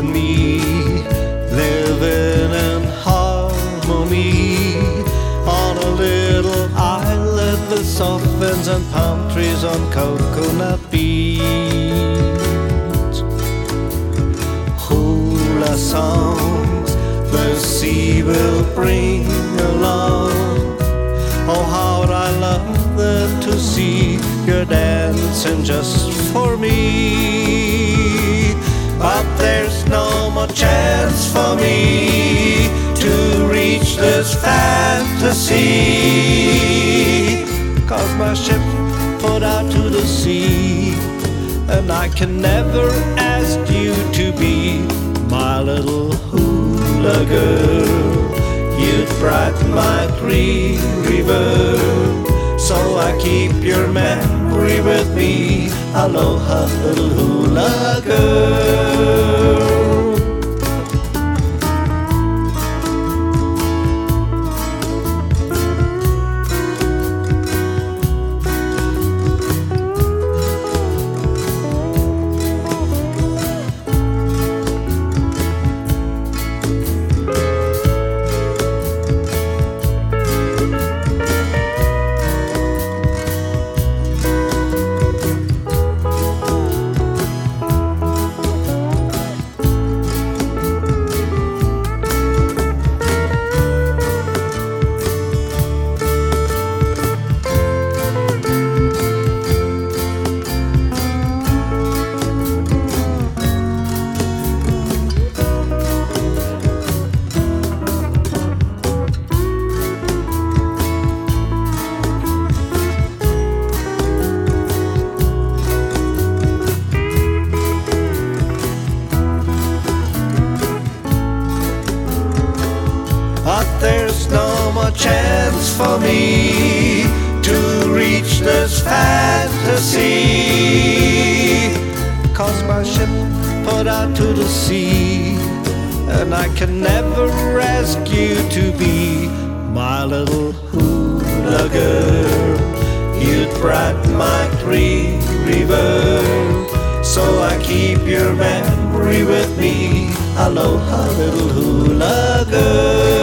and me, living in harmony on a little island with soft winds and palm trees on coconut beach. Hula songs the sea will bring along. Oh, how would I love them to see you're dancing just for me. But there's no more chance for me to reach this fantasy, 'cause my ship put out to the sea, and I can never ask you to be my little hula girl. You'd brighten my green river, so I keep your memory with me. Aloha, little hula girl. But there's no more chance for me to reach this fantasy, 'cause my ship put out to the sea, and I can never ask you to be my little hula girl. You'd brighten my green river, so I keep your memory with me. Aloha, little hula girl.